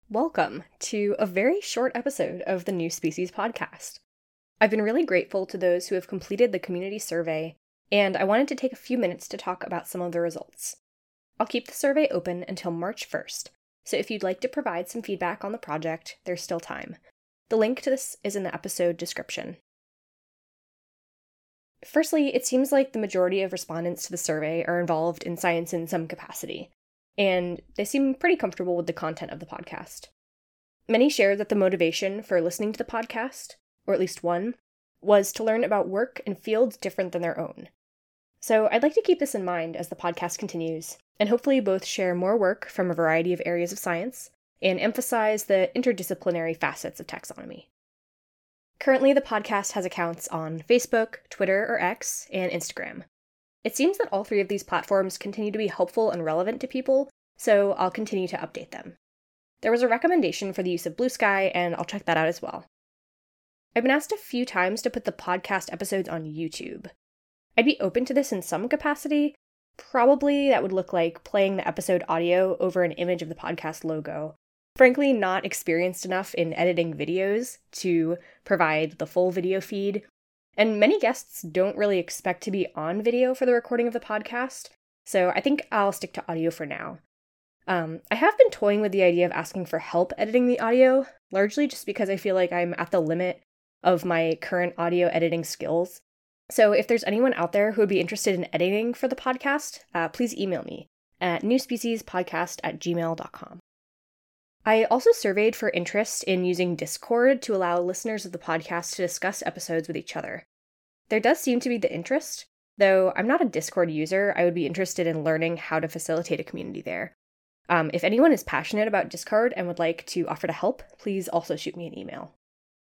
Welcome to a very short episode of the New Species podcast. I've been really grateful to those who have completed the community survey, and I wanted to take a few minutes to talk about some of the results. I'll keep the survey open until March 1st, so if you'd like to provide some feedback on the project, there's still time. The link to this is in the episode description. Firstly, it seems like the majority of respondents to the survey are involved in science in some capacity, and they seem pretty comfortable with the content of the podcast. Many shared that the motivation for listening to the podcast, or at least one, was to learn about work in fields different than their own. So I'd like to keep this in mind as the podcast continues, and hopefully both share more work from a variety of areas of science and emphasize the interdisciplinary facets of taxonomy. Currently, the podcast has accounts on Facebook, Twitter or X, and Instagram. It seems that all three of these platforms continue to be helpful and relevant to people, so I'll continue to update them. There was a recommendation for the use of Blue Sky, and I'll check that out as well. I've been asked a few times to put the podcast episodes on YouTube. I'd be open to this in some capacity. Probably that would look like playing the episode audio over an image of the podcast logo. Frankly, not experienced enough in editing videos to provide the full video feed. And many guests don't really expect to be on video for the recording of the podcast, so I think I'll stick to audio for now. I have been toying with the idea of asking for help editing the audio, largely just because I feel like I'm at the limit of my current audio editing skills. So if there's anyone out there who would be interested in editing for the podcast, please email me at newspeciespodcast@gmail.com. I also surveyed for interest in using Discord to allow listeners of the podcast to discuss episodes with each other. There does seem to be the interest, though I'm not a Discord user. I would be interested in learning how to facilitate a community there. If anyone is passionate about Discord and would like to offer to help, please also shoot me an email.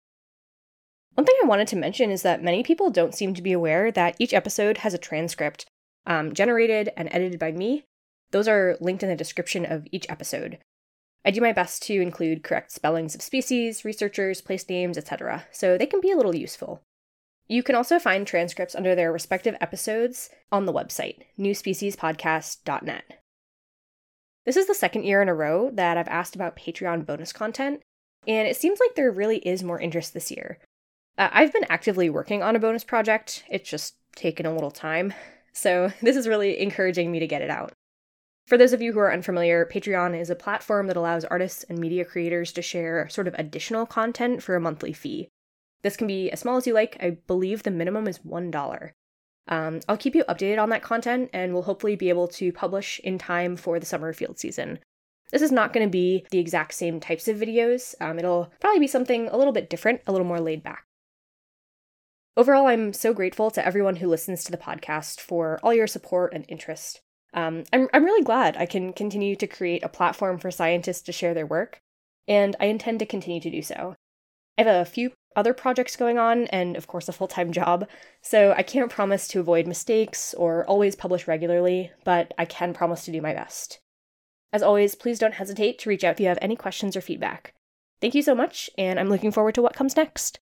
One thing I wanted to mention is that many people don't seem to be aware that each episode has a transcript generated and edited by me. Those are linked in the description of each episode. I do my best to include correct spellings of species, researchers, place names, etc., so they can be a little useful. You can also find transcripts under their respective episodes on the website, newspeciespodcast.net. This is the second year in a row that I've asked about Patreon bonus content, and it seems like there really is more interest this year. I've been actively working on a bonus project, it's just taken a little time, so this is really encouraging me to get it out. For those of you who are unfamiliar, Patreon is a platform that allows artists and media creators to share sort of additional content for a monthly fee. This can be as small as you like. I believe the minimum is $1. I'll keep you updated on that content, and we'll hopefully be able to publish in time for the summer field season. This is not going to be the exact same types of videos. It'll probably be something a little bit different, a little more laid back. Overall, I'm so grateful to everyone who listens to the podcast for all your support and interest. I'm really glad I can continue to create a platform for scientists to share their work, and I intend to continue to do so. I have a few other projects going on, and of course a full-time job, so I can't promise to avoid mistakes or always publish regularly, but I can promise to do my best. As always, please don't hesitate to reach out if you have any questions or feedback. Thank you so much, and I'm looking forward to what comes next.